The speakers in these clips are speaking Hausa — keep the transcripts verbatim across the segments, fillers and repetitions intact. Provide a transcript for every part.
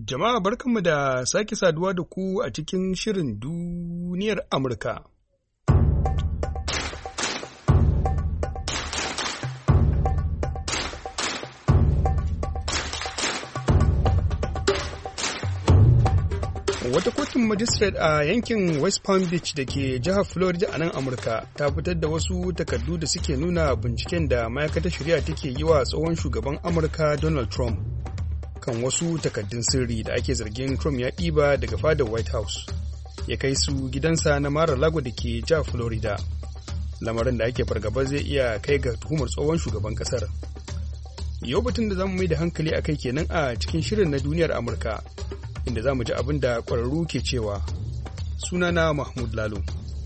Jama'a barkanmu da sake saduwa da ku a cikin shirin duniyar Amurka. Wata kotun magistrate a yankin West Palm Beach da ke jihar Florida a nan Amurka ta fitar da wasu takardu da suke nuna binciken da ma'aikatar shari'a take yi wa tsohon shugaban Amurka Donald Trump kan wasu takardun sirri da ake zargin Trump ya ɗiba daga fadar White House ya kai su gidansa na Mar-a-Lago da ke jihar Florida, lamarin da ake fargaba zai iya kai ga tuhumar tsohon shugaban ƙasar. Yau batun da zamu mai da hankali a kai kenan a cikin shirin na duniyar Amurka, inda za mu ji abin da ƙwararru ke cewa. Sunana Mahmud Lalo.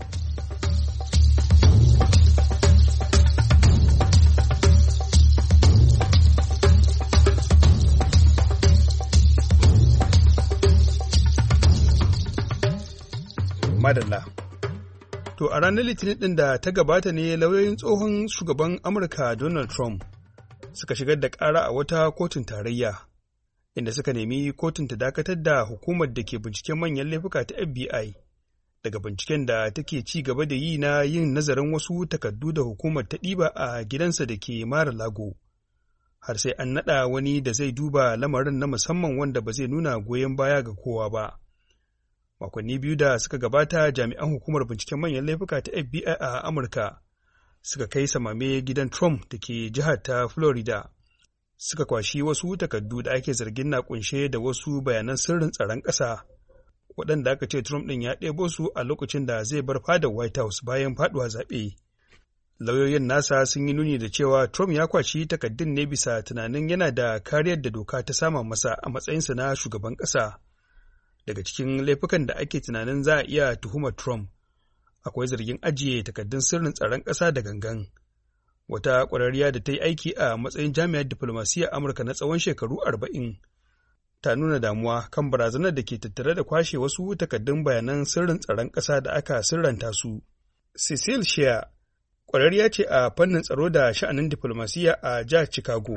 Madalla. To a ranar Litinin ɗin da ta gabata ne lauyoyin tsohon shugaban Amurka Donald Trump suka shigar da ƙara a wata kotun tarayya, inda suka nemi kotun ta dakatar da hukumar da ke binciken manyan laifuka ta F B I daga binciken da take ci gaba da yi na yin nazarin wasu takardu da hukumar ta ɗiba a gidansa da ke Mar-a-Lago, har sai an naɗa wani da zai duba lamarin na musamman wanda ba zai nuna goyon baya ga kowa ba. Makonni biyu da suka gabata, jami'an hukumar binciken manyan laifuka ta F B I a Amurka suka kai samame gidan Trump da ke jihar ta Florida, suka kwashi wasu takardu da ake zargin na kunshe da wasu bayanan sirrin tsaron ƙasa, waɗanda aka ce Trump ɗin ya ɗebo su a lokacin da zai bar fadar White House bayan faɗuwa zaɓe. Lauyoyin nasa sun yi nuni da cewa Trump ya kwashi takardun ne bisa tunanin yana da kariyar da doka ta sama masa a matsayinsa na shugaban ƙasa. Daga cikin laifukan da ake tunanin za a iya tuhumar Trump, akwai zargin ajiye takardun sirrin tsaron ƙasa da gangan. Wata ƙwararriya da ta yi aiki a matsayin jami'ar diflomasiyyar Amurka na tsawon shekaru arba'in ta nuna damuwa kan barazanar da ke tattare da kwashe wasu takardun bayanan sirrin tsaron ƙasa da aka sirranta su. Cecile Shea, ƙwararriya ce a fannin tsaro da sha'anin diflomasiyya a jihar Chicago.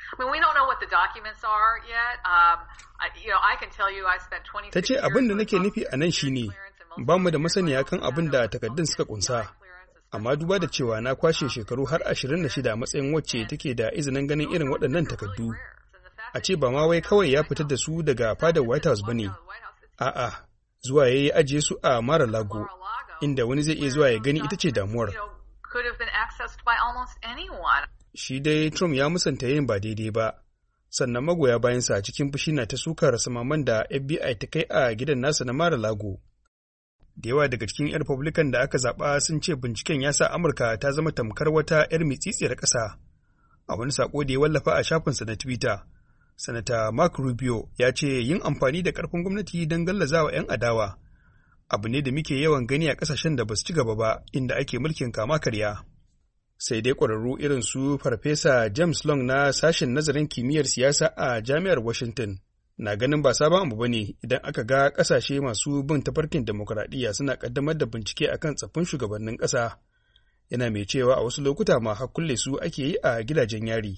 Ta ce abin da nake nufi a nan shine ba mu da masaniya kan abin da takardun suka kunsa, amma duba da cewa na kwashe shekaru har ashirin da shida a matsayin wacce take da izinin ganin irin waɗannan takardu. A ce ba ma wai kawai ya fitar da su daga fadar White House ba ne, a'a, zuwa ya yi ajiye su a Mar-a-Lago, inda wani zai iya zuwa ya gani ita ce damuwar. Shi dai Trump ya musanta yin ba daidai ba, sannan magoya bayansa cikin fushi na ta sukar samaman da F B I ta kai a gidan nasa na Mar-a-Lago. Da yawa daga cikin 'yan Republican da aka zaɓa sun ce binciken ya sa Amurka ta zama tamkar wata 'yar mitsitsiyar ƙasa. A wani saƙo da ya wallafa a shafinsa na Twitter, Sanata Mark Rubio ya ce yin amfani da ƙarfin gwamnati don gallazawa 'yan adawa abu ne da muke yawan gani a ƙasashen da ba su ci gaba ba, inda ake mulkin kama karya. Sai dai ƙwararru irin su Farfesa James Long na sashen nazarin kimiyyar siyasa a Jami'ar Washington na ganin ba sabon abu ba ne idan aka ga ƙasashe masu bin tafarkin demokuraɗiyya suna ƙaddamar da bincike a kan tsaffin shugabannin ƙasa. Yana mai cewa a wasu lokuta ma har kulle su ake yi a gidajen yari.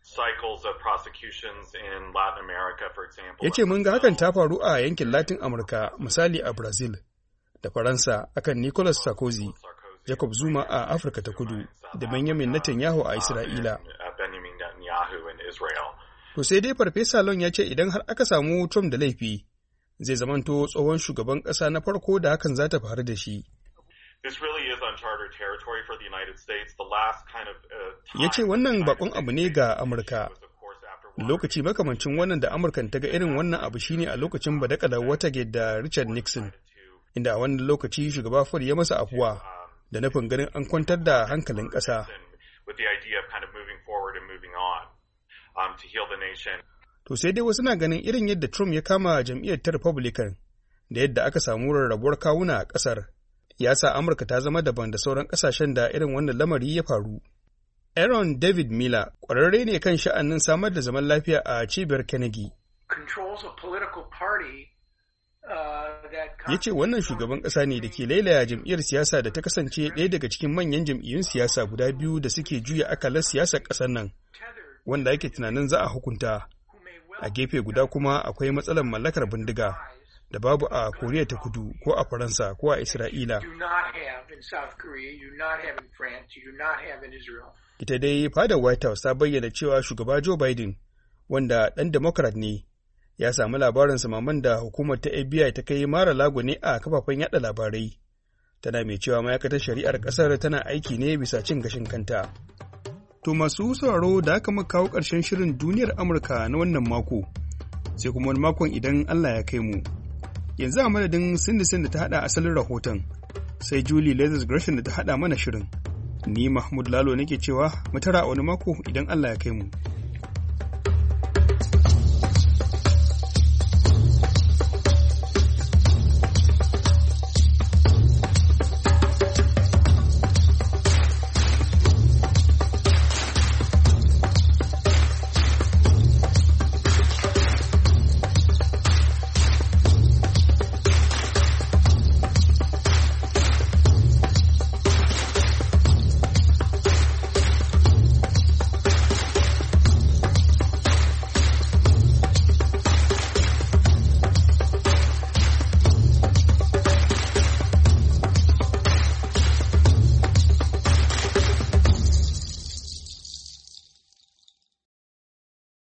Ya ce mun ga hakan ta faru a yankin Latin Amurka, misali a Brazil da Faransa akan Nicolas Sarkozy, Jacob Zuma a Afirka ta Kudu, da Benjamin Netanyahu a Isra'ila. To sai dai Farfesa Long ya ce idan har aka samu Trump da laifi, zai zamanto tsohon shugaban ƙasa na farko da hakan za ta faru da shi. Ya ce wannan bakon abu ne ga Amurka. Lokaci makamancin wannan da Amurkan ta ga irin wannan abu shine a lokacin badakalar Watergate da Richard Nixon, inda a wannan lokaci shugaba Ford ya masa afuwa da nufin ganin an kwantar da hankalin ƙasa. To sai dai wasu na ganin irin yadda Trump ya kama jam'iyyar ta Republican da yadda aka samu rarrabuwar kawuna a ƙasar, ya sa Amurka ta zama daban da sauran ƙasashen da irin wannan lamari ya faru. Aaron David Miller, ƙwararre ne kan sha'anin samar da zaman lafiya a cibiyar Carnegie. Ya ce wannan shugaban ƙasa ne da ke lailaya jam'iyyar siyasa da ta kasance ɗaya daga cikin manyan jam'iyyun siyasa guda biyu da suke juya akalar siyasar ƙasar nan, wanda ake tunanin za a hukunta. A gefe guda kuma akwai matsalar mallakar bindiga da babu a Koriya ta Kudu ko a Faransa ko a Isra'ila. Ita dai fadar White House ta bayyana cewa shugaba Joe Biden, wanda ɗan Democrat ne, ya samu labarin samaman da hukumar ta F B I ta kai mara lago ne a kafafen yada labarai. Tana mai cewa ma'aikatar shari'ar ƙasar tana aiki ne bisa cin gashin kanta. To masu sauraro da aka muka kawo ƙarshen shirin duniyar Amurka na wannan mako, sai kuma wani makon idan Allah ya kai mu. Yanzu a madadin Cindy da ta haɗa asalin rahoton, sai Julie Lazarus Gresham da ta haɗa mana shirin. Ni Mahmud Lalo nake cewa mu tara a wani mako idan Allah ya kai mu.